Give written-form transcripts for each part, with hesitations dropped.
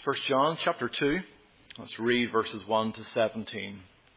1 John chapter 2. Let's read verses 1 to 17.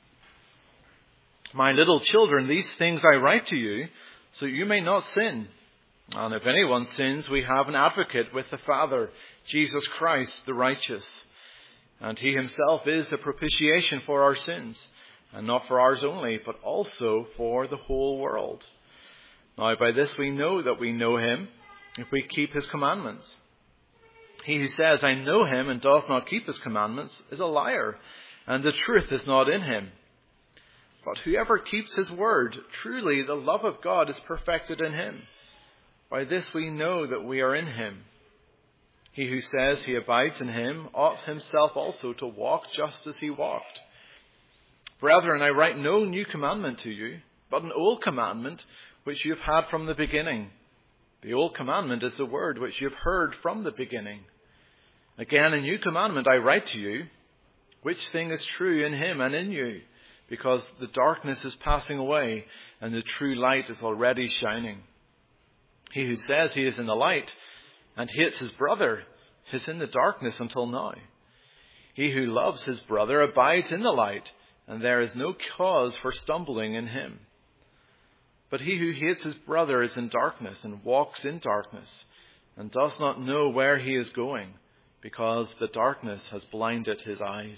My little children, these things I write to you, so you may not sin. And if anyone sins, we have an advocate with the Father, Jesus Christ the righteous. And he himself is the propitiation for our sins, and not for ours only, but also for the whole world. Now by this we know that we know him, if we keep his commandments. He who says, I know him, and doth not keep his commandments, is a liar, and the truth is not in him. But whoever keeps his word, truly the love of God is perfected in him. By this we know that we are in him. He who says he abides in him ought himself also to walk just as he walked. Brethren, I write no new commandment to you, but an old commandment which you have had from the beginning. The old commandment is the word which you have heard from the beginning. Again, a new commandment I write to you, which thing is true in him and in you, because the darkness is passing away and the true light is already shining. He who says he is in the light and hates his brother is in the darkness until now. He who loves his brother abides in the light, and there is no cause for stumbling in him. But he who hates his brother is in darkness and walks in darkness and does not know where he is going, because the darkness has blinded his eyes.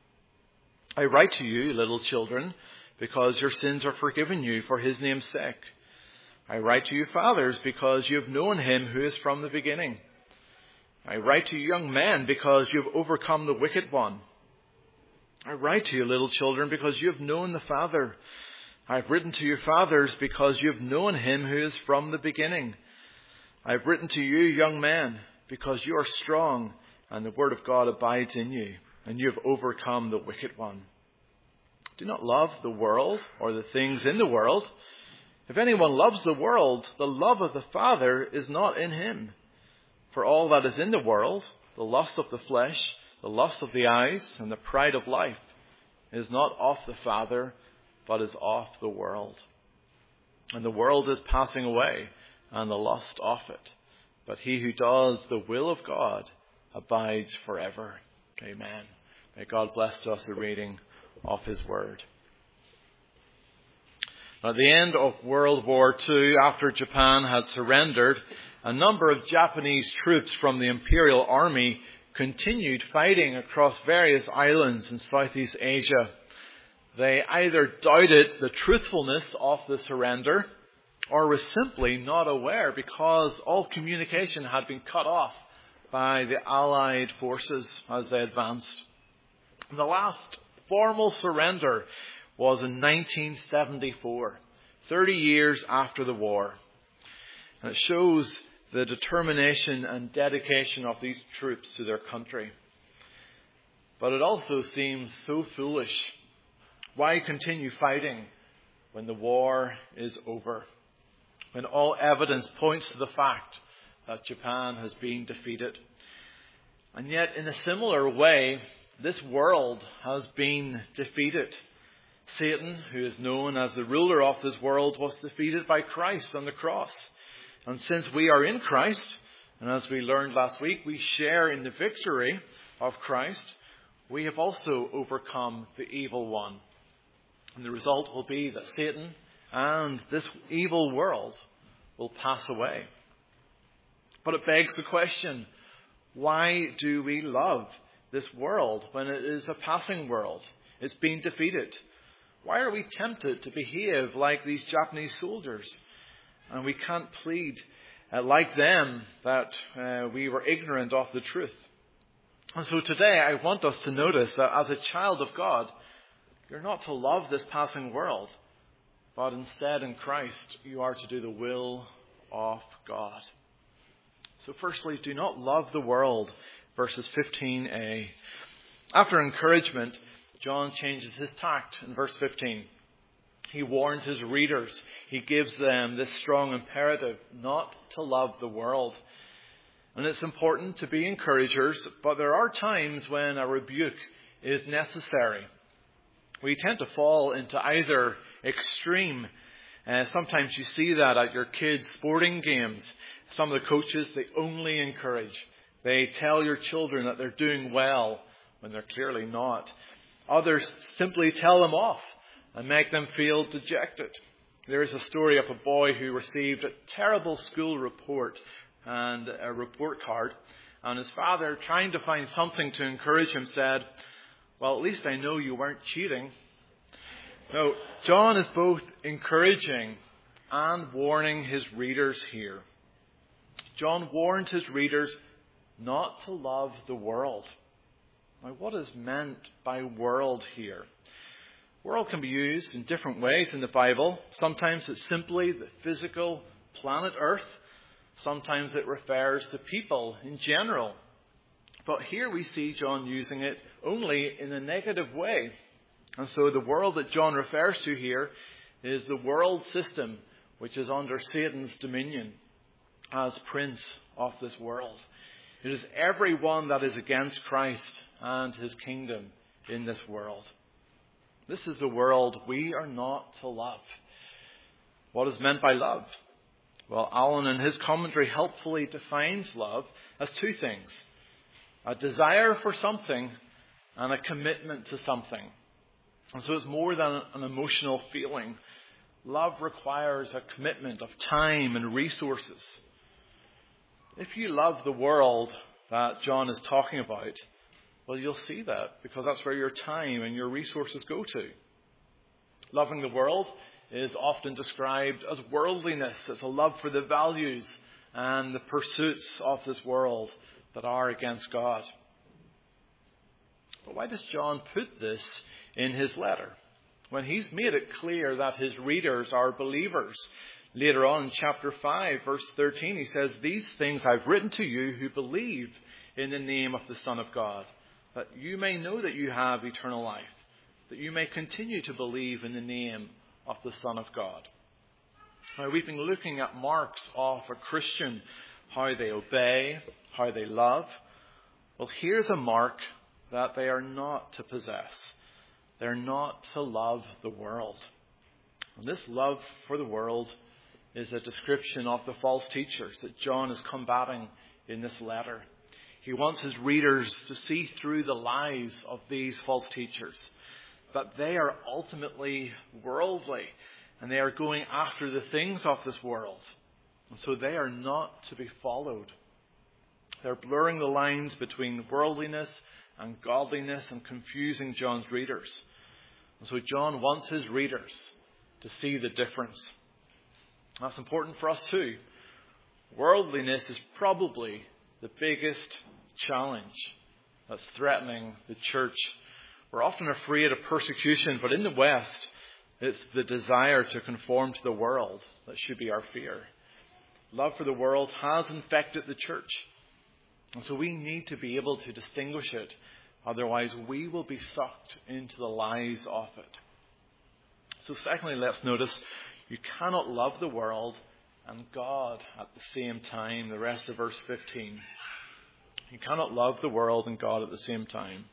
I write to you, little children, because your sins are forgiven you for his name's sake. I write to you, fathers, because you have known him who is from the beginning. I write to you, young men, because you have overcome the wicked one. I write to you, little children, because you have known the Father. I have written to you, fathers, because you have known him who is from the beginning. I have written to you, young men, because you are strong, and the word of God abides in you, and you have overcome the wicked one. Do not love the world or the things in the world. If anyone loves the world, the love of the Father is not in him. For all that is in the world, the lust of the flesh, the lust of the eyes, and the pride of life, is not of the Father, but is of the world. And the world is passing away, and the lust of it. But he who does the will of God abides forever. Amen. May God bless to us the reading of his word. At the end of World War II, after Japan had surrendered, a number of Japanese troops from the Imperial Army continued fighting across various islands in Southeast Asia. They either doubted the truthfulness of the surrender or were simply not aware because all communication had been cut off by the Allied forces as they advanced. The last formal surrender was in 1974, 30 years after the war. And it shows the determination and dedication of these troops to their country. But it also seems so foolish. Why continue fighting when the war is over? When all evidence points to the fact that Japan has been defeated. And yet, in a similar way, this world has been defeated. Satan, who is known as the ruler of this world, was defeated by Christ on the cross. And since we are in Christ, and as we learned last week, we share in the victory of Christ, we have also overcome the evil one. And the result will be that Satan and this evil world will pass away. But it begs the question, why do we love this world when it is a passing world? It's been defeated. Why are we tempted to behave like these Japanese soldiers? And we can't plead like them that we were ignorant of the truth. And so today I want us to notice that as a child of God, you're not to love this passing world, but instead in Christ you are to do the will of God. So firstly, do not love the world, verses 15a. After encouragement, John changes his tact in verse 15. He warns his readers. He gives them this strong imperative not to love the world. And it's important to be encouragers, but there are times when a rebuke is necessary. We tend to fall into either extreme. Sometimes you see that at your kids' sporting games. Some of the coaches, they only encourage. They tell your children that they're doing well when they're clearly not. Others simply tell them off and make them feel dejected. There is a story of a boy who received a terrible school report and a report card. And his father, trying to find something to encourage him, said, "Well, at least I know you weren't cheating." Now, John is both encouraging and warning his readers here. John warned his readers not to love the world. Now, what is meant by world here? World can be used in different ways in the Bible. Sometimes it's simply the physical planet Earth. Sometimes it refers to people in general. But here we see John using it only in a negative way. And so the world that John refers to here is the world system which is under Satan's dominion as prince of this world. It is everyone that is against Christ and his kingdom in this world. This is the world we are not to love. What is meant by love? Well, Alan in his commentary helpfully defines love as two things: a desire for something and a commitment to something. And so it's more than an emotional feeling. Love requires a commitment of time and resources. If you love the world that John is talking about, well, you'll see that because that's where your time and your resources go to. Loving the world is often described as worldliness. It's a love for the values and the pursuits of this world that are against God. But why does John put this in his letter when he's made it clear that his readers are believers? Later on in chapter 5, verse 13, he says, "These things I've written to you who believe in the name of the Son of God, that you may know that you have eternal life, that you may continue to believe in the name of the Son of God." Now, we've been looking at marks of a Christian, how they obey, how they love. Well, here's a mark that they are not to possess. They're not to love the world. And this love for the world is a description of the false teachers that John is combating in this letter. He wants his readers to see through the lies of these false teachers, that they are ultimately worldly and they are going after the things of this world. And so they are not to be followed. They're blurring the lines between worldliness and godliness and confusing John's readers. And so John wants his readers to see the difference. That's important for us too. Worldliness is probably the biggest challenge that's threatening the church. We're often afraid of persecution, but in the West, it's the desire to conform to the world that should be our fear. Love for the world has infected the church. And so we need to be able to distinguish it. Otherwise, we will be sucked into the lies of it. So secondly, let's notice you cannot love the world and God at the same time. The rest of verse 15. You cannot love the world and God at the same time.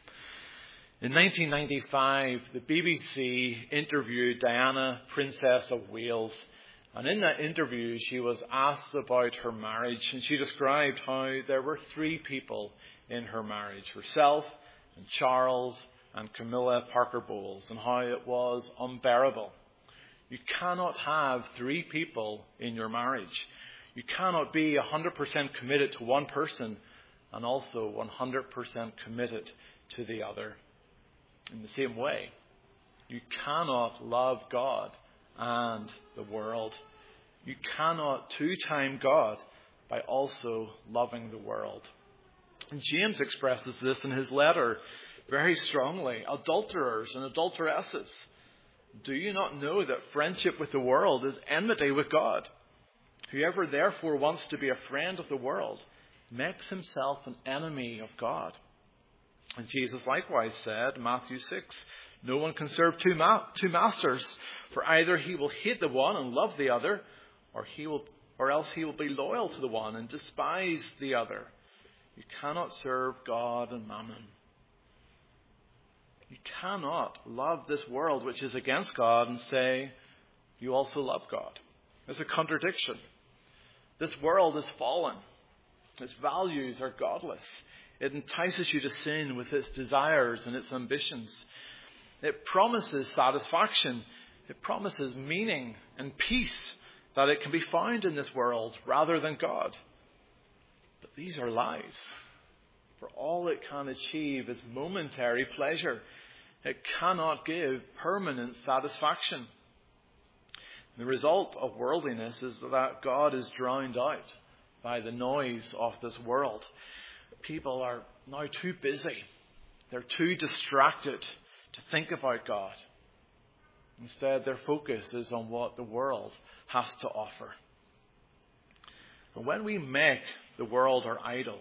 In 1995, the BBC interviewed Diana, Princess of Wales. And in that interview, she was asked about her marriage. And she described how there were three people in her marriage: herself and Charles and Camilla Parker Bowles, and how it was unbearable. You cannot have three people in your marriage. You cannot be 100% committed to one person and also 100% committed to the other. In the same way, you cannot love God and the world. You cannot two-time God by also loving the world. And James expresses this in his letter very strongly. Adulterers and adulteresses, do you not know that friendship with the world is enmity with God? Whoever therefore wants to be a friend of the world makes himself an enemy of God. And Jesus likewise said, Matthew 6, no one can serve two masters, for either he will hate the one and love the other, or else he will be loyal to the one and despise the other. You cannot serve God and mammon. You cannot love this world which is against God and say you also love God. It's a contradiction. This world is fallen. Its values are godless. It entices you to sin with its desires and its ambitions. It promises satisfaction. It promises meaning and peace that it can be found in this world rather than God. But these are lies. For all it can achieve is momentary pleasure. It cannot give permanent satisfaction. The result of worldliness is that God is drowned out by the noise of this world. People are now too busy. They're too distracted to think about God. Instead, their focus is on what the world has to offer. And when we make the world our idol,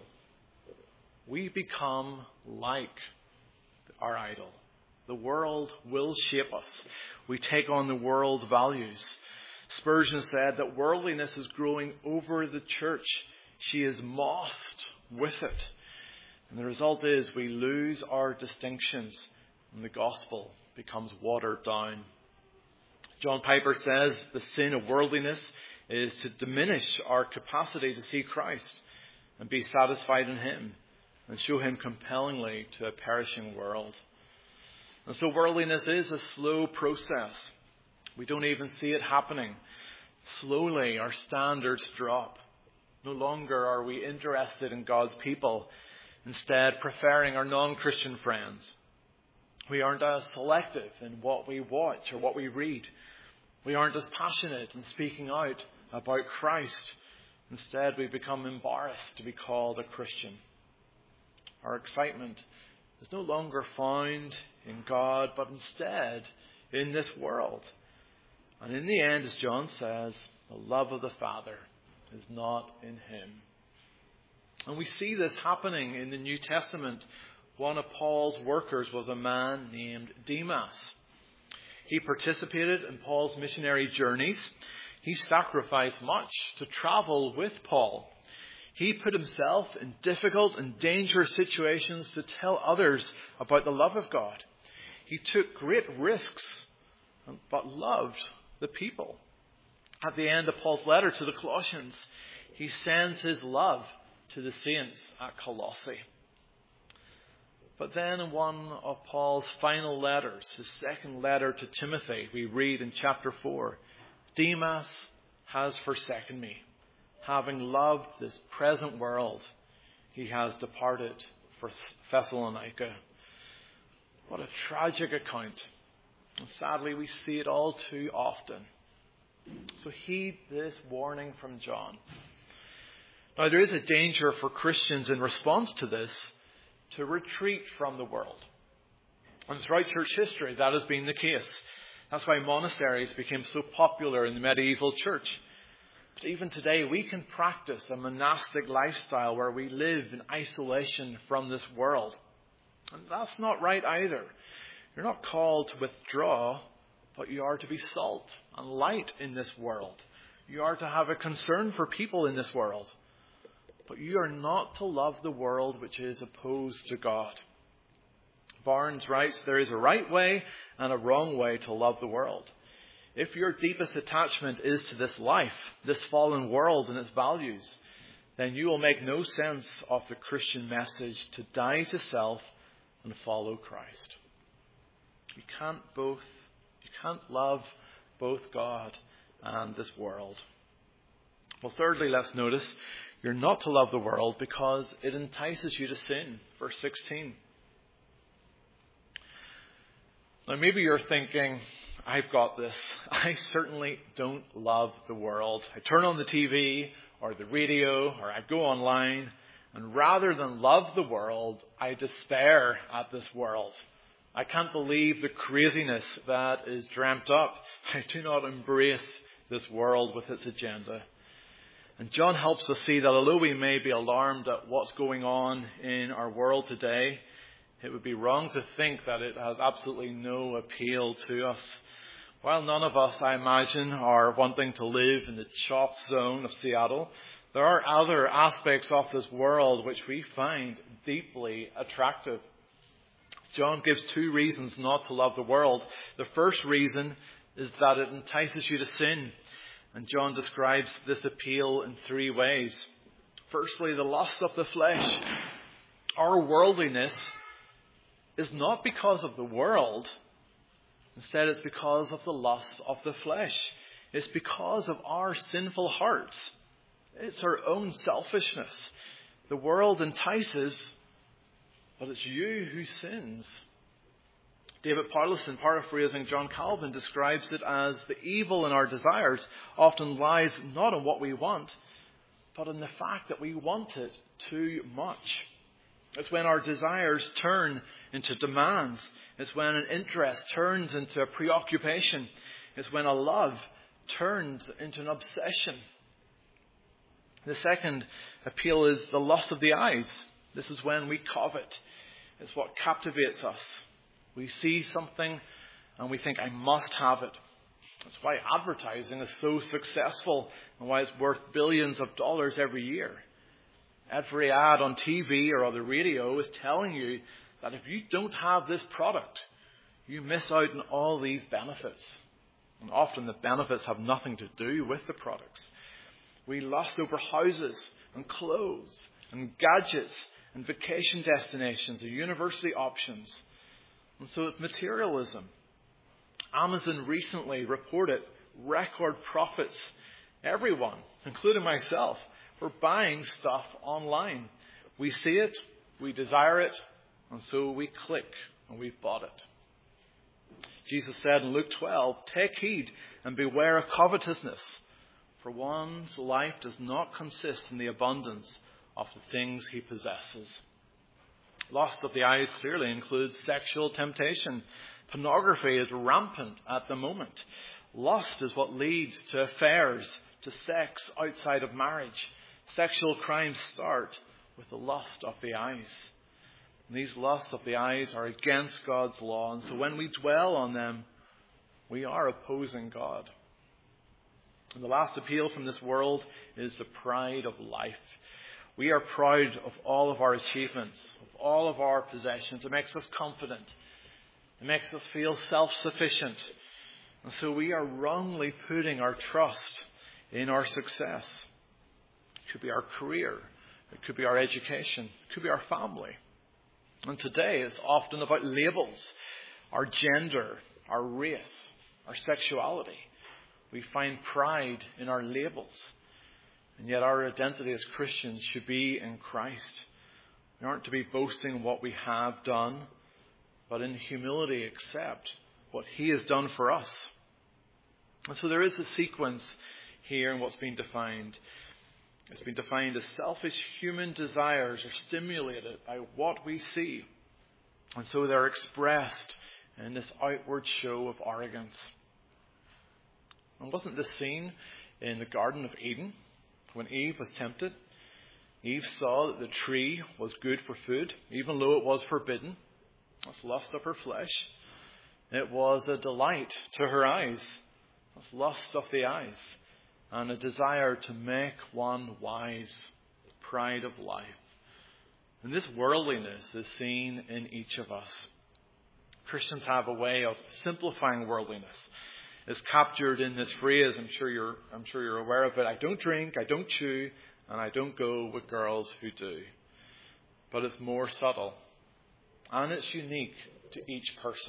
we become like our idol. The world will shape us. We take on the world's values. Spurgeon said that worldliness is growing over the church. She is mossed with it. And the result is we lose our distinctions and the gospel becomes watered down. John Piper says the sin of worldliness is to diminish our capacity to see Christ and be satisfied in him and show him compellingly to a perishing world. And so worldliness is a slow process. We don't even see it happening. Slowly our standards drop. No longer are we interested in God's people, instead preferring our non-Christian friends. We aren't as selective in what we watch or what we read. We aren't as passionate in speaking out about Christ. Instead, we become embarrassed to be called a Christian. Our excitement is no longer found in God, but instead in this world. And in the end, as John says, the love of the Father is not in him. And we see this happening in the New Testament. One of Paul's workers was a man named Demas. He participated in Paul's missionary journeys. He sacrificed much to travel with Paul. He put himself in difficult and dangerous situations to tell others about the love of God. He took great risks, but loved the people. At the end of Paul's letter to the Colossians, he sends his love to the saints at Colossae. But then in one of Paul's final letters, his second letter to Timothy, we read in chapter 4, Demas has forsaken me. Having loved this present world, he has departed for Thessalonica. What a tragic account. And sadly, we see it all too often. So heed this warning from John. Now, there is a danger for Christians in response to this to retreat from the world. And throughout church history, that has been the case. That's why monasteries became so popular in the medieval church. But even today, we can practice a monastic lifestyle where we live in isolation from this world. And that's not right either. You're not called to withdraw, but you are to be salt and light in this world. You are to have a concern for people in this world. But you are not to love the world which is opposed to God. Barnes writes, there is a right way and a wrong way to love the world. If your deepest attachment is to this life, this fallen world and its values, then you will make no sense of the Christian message to die to self and follow Christ. You can't love both God and this world. Well, thirdly, let's notice you're not to love the world because it entices you to sin. Verse 16. Now, maybe you're thinking, I've got this. I certainly don't love the world. I turn on the TV or the radio or I go online, and rather than love the world, I despair at this world. I can't believe the craziness that is dreamt up. I do not embrace this world with its agenda. And John helps us see that although we may be alarmed at what's going on in our world today, it would be wrong to think that it has absolutely no appeal to us. While none of us, I imagine, are wanting to live in the chop zone of Seattle, there are other aspects of this world which we find deeply attractive. John gives two reasons not to love the world. The first reason is that it entices you to sin. And John describes this appeal in three ways. Firstly, the lust of the flesh. Our worldliness is not because of the world. Instead, it's because of the lust of the flesh. It's because of our sinful hearts. It's our own selfishness. The world entices, but it's you who sins. David Powlison, paraphrasing John Calvin, describes it as the evil in our desires often lies not in what we want, but in the fact that we want it too much. It's when our desires turn into demands. It's when an interest turns into a preoccupation. It's when a love turns into an obsession. The second appeal is the lust of the eyes. This is when we covet. It's what captivates us. We see something and we think, I must have it. That's why advertising is so successful and why it's worth billions of dollars every year. Every ad on TV or on the radio is telling you that if you don't have this product, you miss out on all these benefits. And often the benefits have nothing to do with the products. We lust over houses and clothes and gadgets and vacation destinations and university options. And so it's materialism. Amazon recently reported record profits. Everyone, including myself, for buying stuff online. We see it, we desire it, and so we click and we've bought it. Jesus said in Luke 12, take heed and beware of covetousness, for one's life does not consist in the abundance of the things he possesses. Lust of the eyes clearly includes sexual temptation. Pornography is rampant at the moment. Lust is what leads to affairs, to sex outside of marriage. Sexual crimes start with the lust of the eyes. And these lusts of the eyes are against God's law. And so when we dwell on them, we are opposing God. And the last appeal from this world is the pride of life. We are proud of all of our achievements, of all of our possessions. It makes us confident. It makes us feel self-sufficient. And so we are wrongly putting our trust in our success. It could be our career. It could be our education. It could be our family. And today it's often about labels, our gender, our race, our sexuality. We find pride in our labels. And yet our identity as Christians should be in Christ. We aren't to be boasting what we have done, but in humility accept what he has done for us. And so there is a sequence here in what's been defined. It's been defined as selfish human desires are stimulated by what we see. And so they're expressed in this outward show of arrogance. And wasn't this seen in the Garden of Eden when Eve was tempted? Eve saw that the tree was good for food, even though it was forbidden. That's lust of her flesh. It was a delight to her eyes. That's lust of the eyes. And a desire to make one wise, pride of life. And this worldliness is seen in each of us. Christians have a way of simplifying worldliness. It's captured in this phrase, I'm sure you're aware of it. I don't drink, I don't chew, and I don't go with girls who do. But it's more subtle. And it's unique to each person.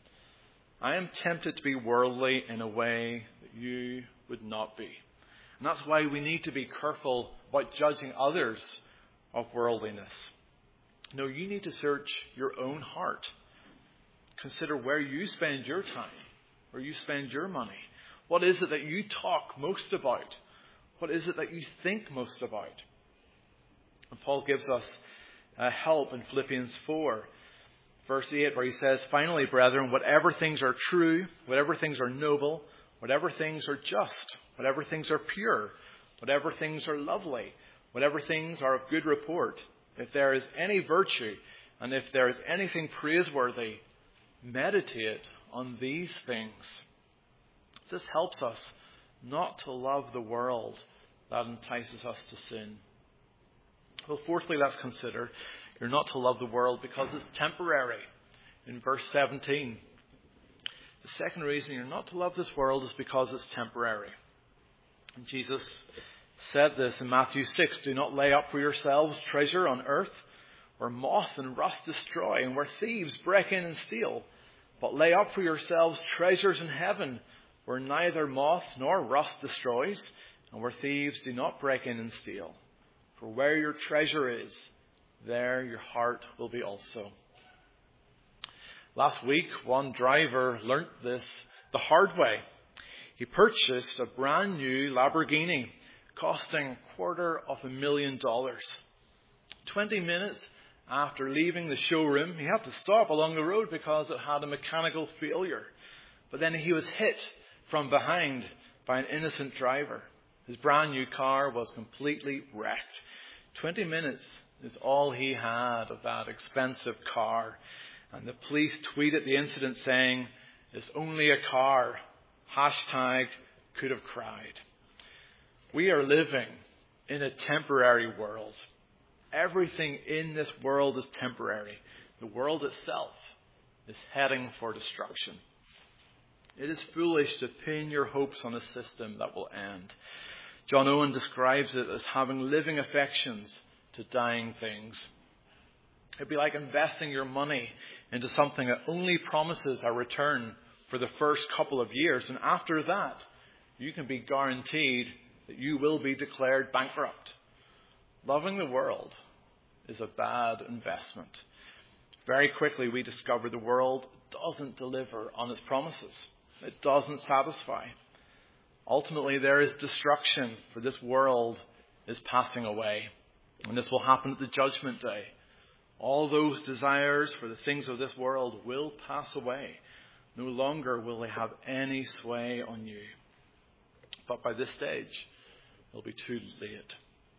I am tempted to be worldly in a way that you would not be. And that's why we need to be careful about judging others of worldliness. No, you need to search your own heart. Consider where you spend your time, where you spend your money. What is it that you talk most about? What is it that you think most about? And Paul gives us help in Philippians 4, verse 8, where he says, finally, brethren, whatever things are true, whatever things are noble, whatever things are just, whatever things are pure, whatever things are lovely, whatever things are of good report, if there is any virtue, and if there is anything praiseworthy, meditate on these things. This helps us not to love the world that entices us to sin. Well, fourthly, let's consider you're not to love the world because it's temporary. In verse 17, the second reason you're not to love this world is because it's temporary. And Jesus said this in Matthew 6, "Do not lay up for yourselves treasure on earth, where moth and rust destroy, and where thieves break in and steal. But lay up for yourselves treasures in heaven, where neither moth nor rust destroys, and where thieves do not break in and steal. For where your treasure is, there your heart will be also." Last week, one driver learnt this the hard way. He purchased a brand new Lamborghini costing $250,000. 20 minutes after leaving the showroom, he had to stop along the road because it had a mechanical failure. But then he was hit from behind by an innocent driver. His brand new car was completely wrecked. 20 minutes is all he had of that expensive car. And the police tweeted the incident saying, "It's only a car. Hashtag could have cried." We are living in a temporary world. Everything in this world is temporary. The world itself is heading for destruction. It is foolish to pin your hopes on a system that will end. John Owen describes it as having living affections to dying things. It'd be like investing your money into something that only promises a return for the first couple of years. And after that, you can be guaranteed that you will be declared bankrupt. Loving the world is a bad investment. Very quickly, we discover the world doesn't deliver on its promises. It doesn't satisfy. Ultimately, there is destruction, for this world is passing away. And this will happen at the judgment day. All those desires for the things of this world will pass away. No longer will they have any sway on you. But by this stage, it'll be too late.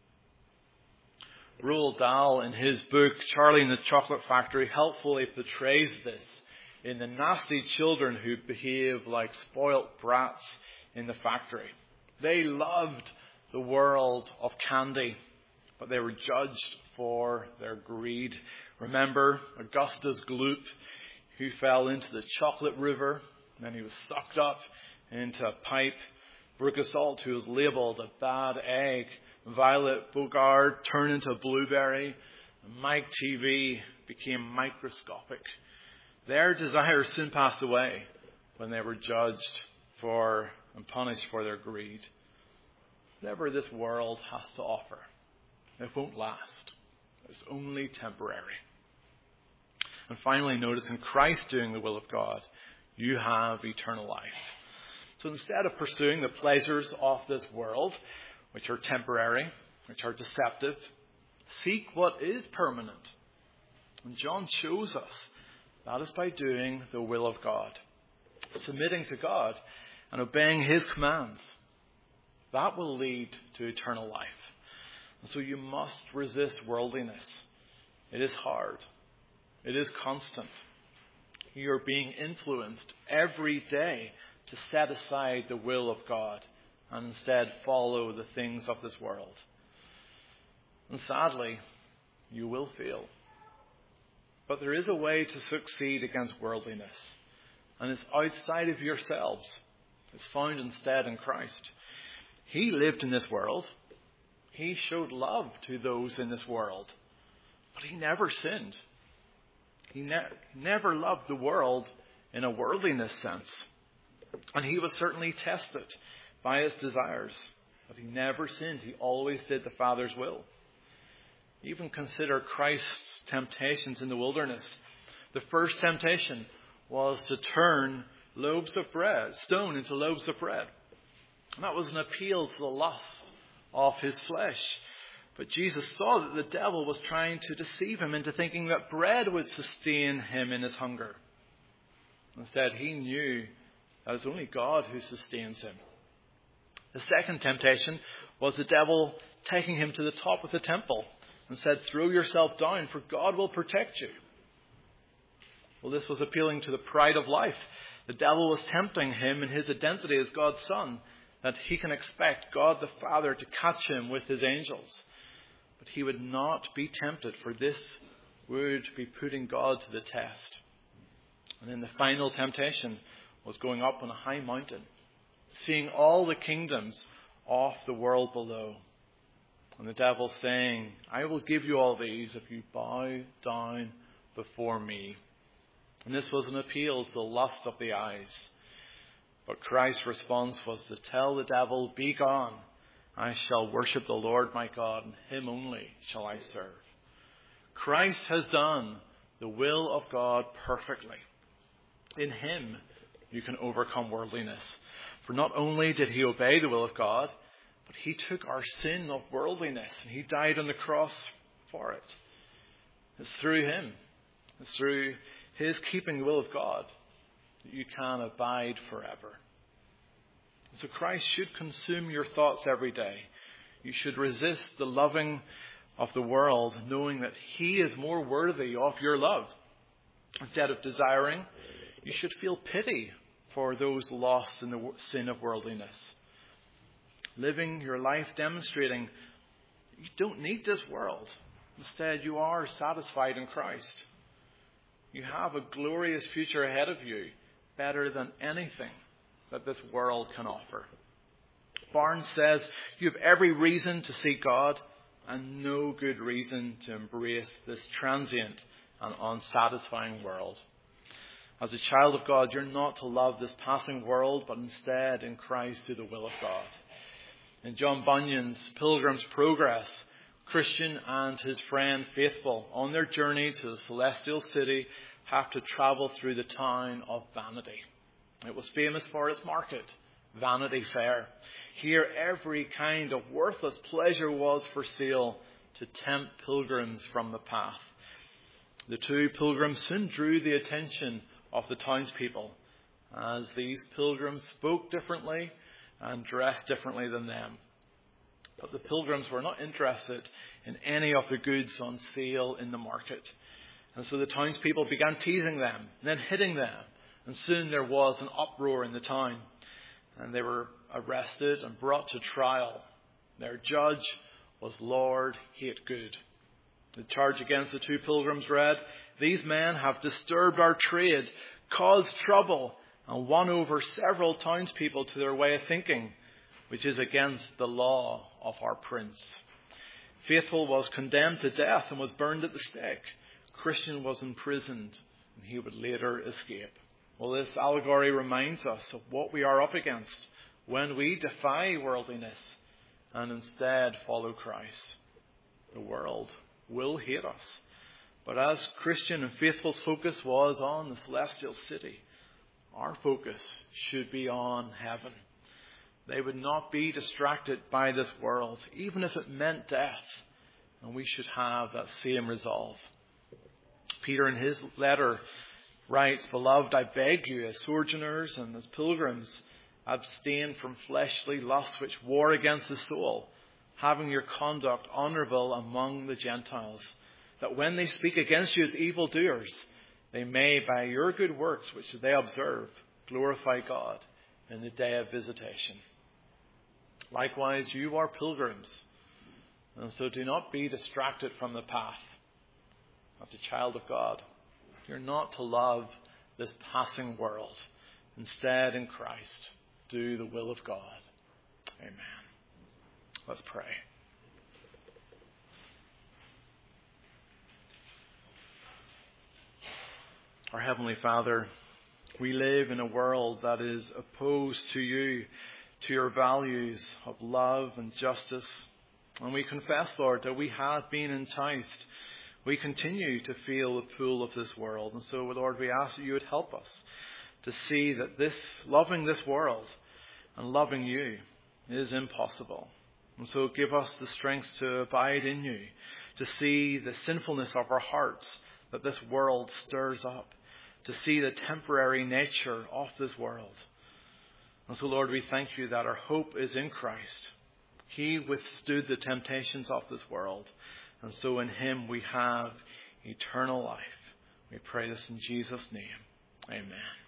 Roald Dahl, in his book Charlie and the Chocolate Factory, helpfully portrays this in the nasty children who behave like spoilt brats in the factory. They loved the world of candy, but they were judged for their greed. Remember Augustus Gloop, who fell into the chocolate river, and then he was sucked up into a pipe. Brooke Assault, who was labelled a bad egg. Violet Bogard turned into a blueberry. And Mike TV became microscopic. Their desires soon passed away when they were judged for and punished for their greed. Whatever this world has to offer, it won't last. It's only temporary. And finally, notice in Christ doing the will of God, you have eternal life. So instead of pursuing the pleasures of this world, which are temporary, which are deceptive, seek what is permanent. And John shows us that is by doing the will of God, submitting to God and obeying his commands. That will lead to eternal life. And so you must resist worldliness. It is hard. It is constant. You are being influenced every day to set aside the will of God and instead follow the things of this world. And sadly, you will fail. But there is a way to succeed against worldliness, and it's outside of yourselves. It's found instead in Christ. He lived in this world. He showed love to those in this world, but he never sinned. He never loved the world in a worldliness sense. And he was certainly tested by his desires, but he never sinned. He always did the Father's will. Even consider Christ's temptations in the wilderness. The first temptation was to turn stone into loaves of bread. And that was an appeal to the lust of his flesh. But Jesus saw that the devil was trying to deceive him into thinking that bread would sustain him in his hunger. Instead, he knew that it's only God who sustains him. The second temptation was the devil taking him to the top of the temple and said, "Throw yourself down, for God will protect you." Well, this was appealing to the pride of life. The devil was tempting him in his identity as God's son, that he can expect God the Father to catch him with his angels. But he would not be tempted, for this would be putting God to the test. And then the final temptation was going up on a high mountain, seeing all the kingdoms of the world below, And the devil saying, I will give you all these if you bow down before me. And this was an appeal to the lust of the eyes. But Christ's response was to tell the devil, be gone. I shall worship the Lord my God, and him only shall I serve. Christ has done the will of God perfectly. In him you can overcome worldliness. For not only did he obey the will of God, but he took our sin of worldliness and he died on the cross for it. It's through him, it's through his keeping the will of God that you can abide forever. So Christ should consume your thoughts every day. You should resist the loving of the world, knowing that he is more worthy of your love. Instead of desiring, you should feel pity for those lost in the sin of worldliness. Living your life demonstrating you don't need this world. Instead, you are satisfied in Christ. You have a glorious future ahead of you, better than anything that this world can offer. Barnes says, you have every reason to seek God and no good reason to embrace this transient and unsatisfying world. As a child of God, you're not to love this passing world, but instead in Christ do the will of God. In John Bunyan's Pilgrim's Progress, Christian and his friend Faithful, on their journey to the celestial city, have to travel through the town of Vanity. It was famous for its market, Vanity Fair. Here every kind of worthless pleasure was for sale to tempt pilgrims from the path. The two pilgrims soon drew the attention of the townspeople, as these pilgrims spoke differently and dressed differently than them. But the pilgrims were not interested in any of the goods on sale in the market. And so the townspeople began teasing them, then hitting them. And soon there was an uproar in the town. And they were arrested and brought to trial. Their judge was Lord Hategood. The charge against the two pilgrims read, these men have disturbed our trade, caused trouble, and won over several townspeople to their way of thinking, which is against the law of our prince. Faithful was condemned to death and was burned at the stake. Christian was imprisoned, and he would later escape. Well, this allegory reminds us of what we are up against when we defy worldliness and instead follow Christ. The world will hate us. But as Christian and Faithful's focus was on the celestial city, our focus should be on heaven. They would not be distracted by this world, even if it meant death. And we should have that same resolve. Peter in his letter writes, beloved, I beg you, as sojourners and as pilgrims, abstain from fleshly lusts which war against the soul, having your conduct honourable among the Gentiles, that when they speak against you as evildoers, they may, by your good works which they observe, glorify God in the day of visitation. Likewise, you are pilgrims, and so do not be distracted from the path. As a child of God, you're not to love this passing world. Instead, in Christ, do the will of God. Amen. Let's pray. Our Heavenly Father, we live in a world that is opposed to you, to your values of love and justice. And we confess, Lord, that we have been enticed. We continue to feel the pull of this world. And so, Lord, we ask that you would help us to see that loving this world and loving you is impossible. And so give us the strength to abide in you, to see the sinfulness of our hearts that this world stirs up, to see the temporary nature of this world. And so, Lord, we thank you that our hope is in Christ. He withstood the temptations of this world. And so in him we have eternal life. We pray this in Jesus' name. Amen.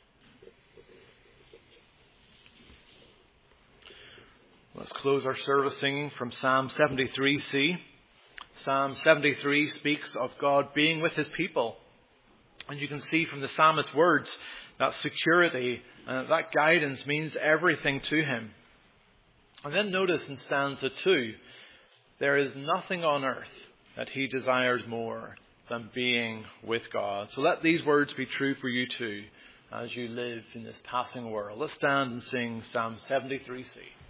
Let's close our service singing from Psalm 73c. Psalm 73 speaks of God being with his people. And you can see from the psalmist's words that security and that guidance means everything to him. And then notice in stanza 2, there is nothing on earth that he desires more than being with God. So let these words be true for you too as you live in this passing world. Let's stand and sing Psalm 73C.